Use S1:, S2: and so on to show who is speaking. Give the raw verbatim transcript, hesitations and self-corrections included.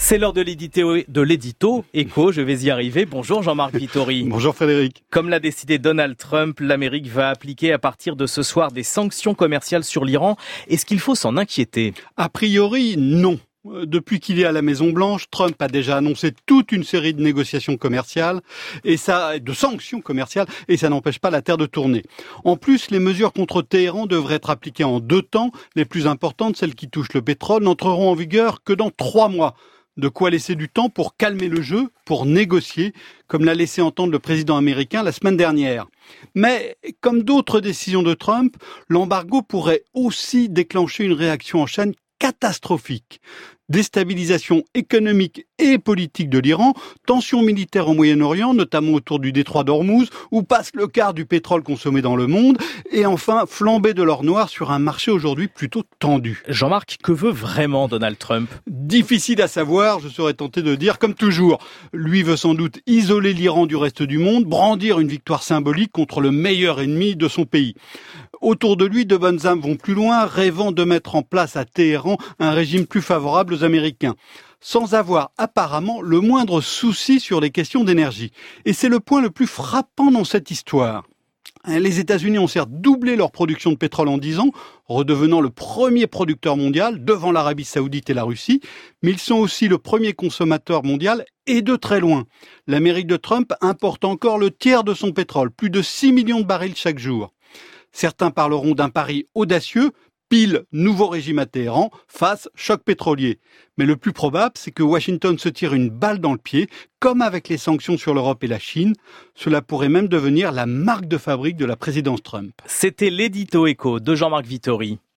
S1: C'est l'heure de l'édito, de l'édito Écho, je vais y arriver. Bonjour Jean-Marc Vittori.
S2: Bonjour Frédéric.
S1: Comme l'a décidé Donald Trump, l'Amérique va appliquer à partir de ce soir des sanctions commerciales sur l'Iran. Est-ce qu'il faut s'en inquiéter ?
S2: A priori, non. Depuis qu'il est à la Maison-Blanche, Trump a déjà annoncé toute une série de négociations commerciales et ça, de sanctions commerciales, et ça n'empêche pas la terre de tourner. En plus, les mesures contre Téhéran devraient être appliquées en deux temps. Les plus importantes, celles qui touchent le pétrole, n'entreront en vigueur que dans trois mois. De quoi laisser du temps pour calmer le jeu, pour négocier, comme l'a laissé entendre le président américain la semaine dernière. Mais, comme d'autres décisions de Trump, l'embargo pourrait aussi déclencher une réaction en chaîne catastrophique. Déstabilisation économique et politique de l'Iran, tensions militaires au Moyen-Orient, notamment autour du détroit d'Ormuz, où passe le quart du pétrole consommé dans le monde, et enfin flambée de l'or noir sur un marché aujourd'hui plutôt tendu.
S1: Jean-Marc, que veut vraiment Donald Trump ?
S2: Difficile à savoir, je serais tenté de dire comme toujours. Lui veut sans doute isoler l'Iran du reste du monde, brandir une victoire symbolique contre le meilleur ennemi de son pays. Autour de lui, de bonnes âmes vont plus loin, rêvant de mettre en place à Téhéran un régime plus favorable aux Américains, sans avoir apparemment le moindre souci sur les questions d'énergie. Et c'est le point le plus frappant dans cette histoire. Les États-Unis ont certes doublé leur production de pétrole en dix ans, redevenant le premier producteur mondial devant l'Arabie Saoudite et la Russie, mais ils sont aussi le premier consommateur mondial et de très loin. L'Amérique de Trump importe encore le tiers de son pétrole, plus de six millions de barils chaque jour. Certains parleront d'un pari audacieux, pile nouveau régime à Téhéran, face choc pétrolier. Mais le plus probable, c'est que Washington se tire une balle dans le pied, comme avec les sanctions sur l'Europe et la Chine. Cela pourrait même devenir la marque de fabrique de la présidence Trump.
S1: C'était l'édito Écho de Jean-Marc Vittori.